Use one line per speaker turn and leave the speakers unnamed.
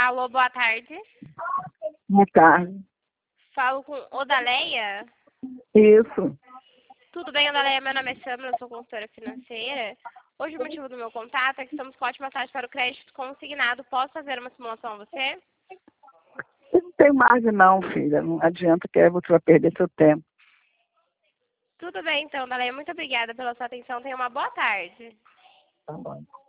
Alô, boa tarde.
Boa tarde.
Falo com Odaleia.
Isso.
Tudo bem, Odaleia? Meu nome é Sandra, eu sou consultora financeira. Hoje o motivo do meu contato é que estamos com ótima taxa para o crédito consignado. Posso fazer uma simulação a você?
Eu não tenho margem não, filha. Não adianta que aí você vai perder seu tempo.
Tudo bem, então, Odaleia. Muito obrigada pela sua atenção. Tenha uma boa tarde.
Tá bom.